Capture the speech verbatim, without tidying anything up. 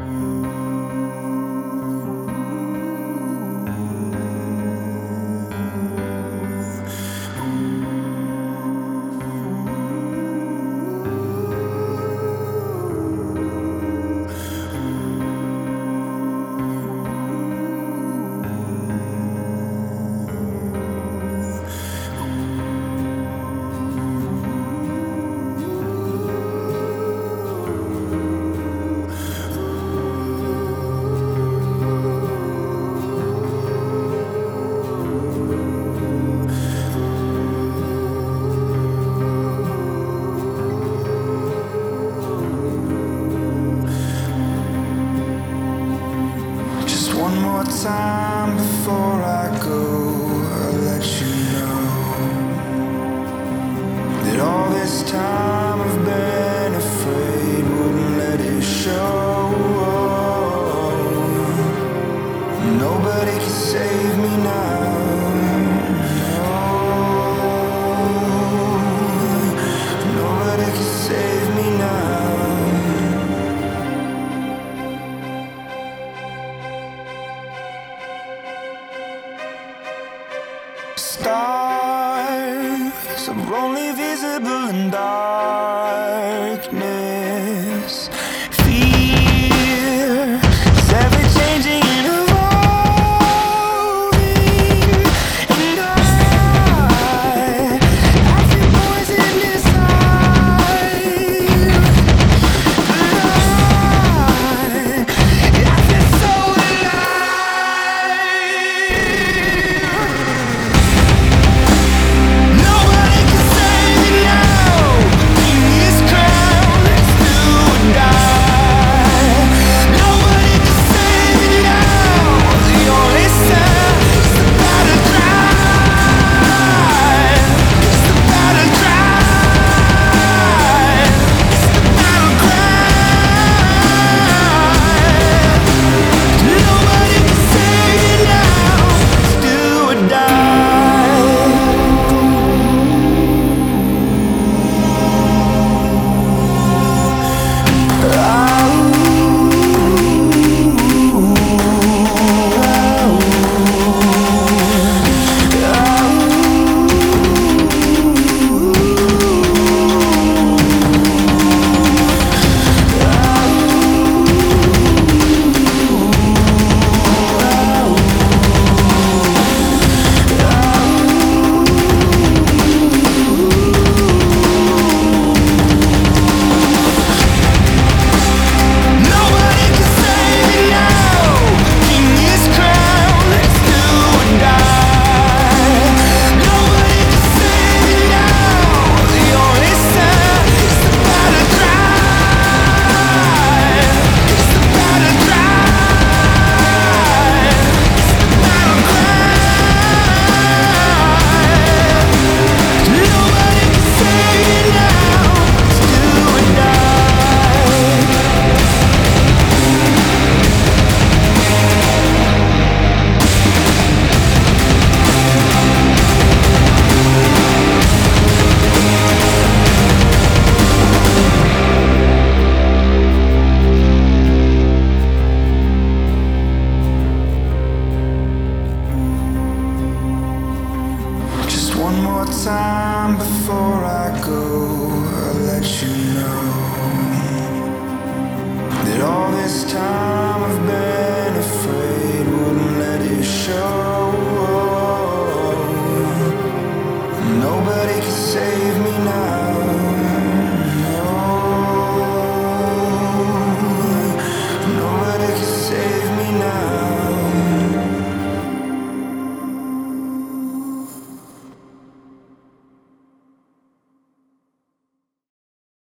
One more time before I go, I'll let you know that all this time I've been afraid, wouldn't let it show. Nobody can save me now. No, nobody can save me now. Stars are only visible in darkness. Fear is ever changing and evolving. And I, I feel poison inside. But I, I feel so one more time before I go, I'll let you know that all this time